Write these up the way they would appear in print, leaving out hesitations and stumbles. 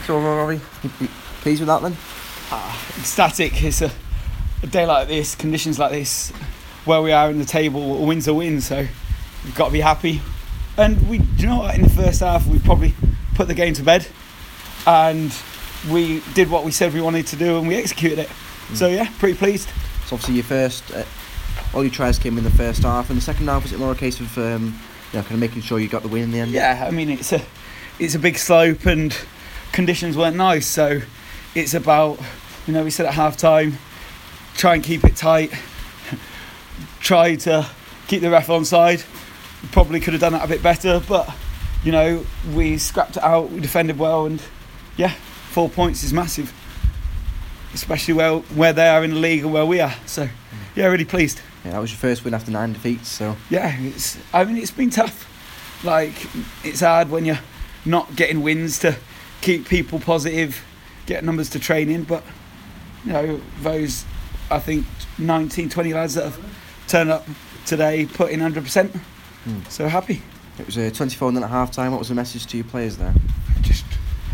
So, Rory, you pleased with that then? Ecstatic. It's a day like this, conditions like this, where we are in the table, a win's a win, so we've got to be happy. And you know what, in the first half we probably put the game to bed and we did what we said we wanted to do and we executed it. So yeah, pretty pleased. So obviously your first, all your tries came in the first half, and the second half was it more a case of kind of making sure you got the win in the end? Yeah, I mean it's a big slope and conditions weren't nice, so it's about, we said at half time, try and keep it tight, try to keep the ref on side. We probably could have done that a bit better, but we scrapped it out, we defended well, and yeah, 4 points is massive, especially where they are in the league and where we are. So yeah, really pleased. Yeah, that was your first win after 9 defeats, so yeah, it's been tough. Like, it's hard when you're not getting wins to keep people positive, get numbers to train in, but those, I think 19, 20 lads that have turned up today put in 100%. So happy. It was 24 at half time. What was the message to your players there? Just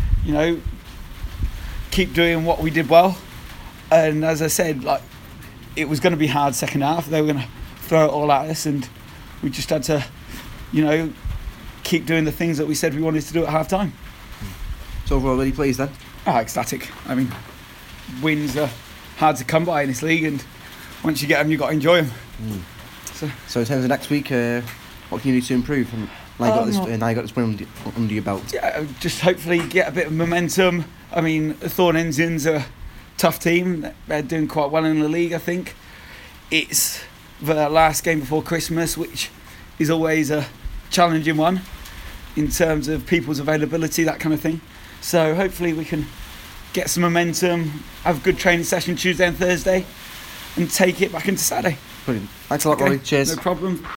keep doing what we did well, and as I said, like, it was going to be hard second half. They were going to throw it all at us, and we just had to keep doing the things that we said we wanted to do at half time. So overall, really pleased then? Ecstatic. I mean, wins are hard to come by in this league, and once you get them, you've got to enjoy them. So in terms of next week, what can you do to improve? Now you got this win under your belt. Yeah, just hopefully get a bit of momentum. I mean, Thorn Ensigns are a tough team. They're doing quite well in the league, I think. It's the last game before Christmas, which is always a challenging one in terms of people's availability, that kind of thing. So hopefully we can get some momentum, have a good training session Tuesday and Thursday, and take it back into Saturday. Brilliant. Thanks a lot, Rory. Cheers. No problem.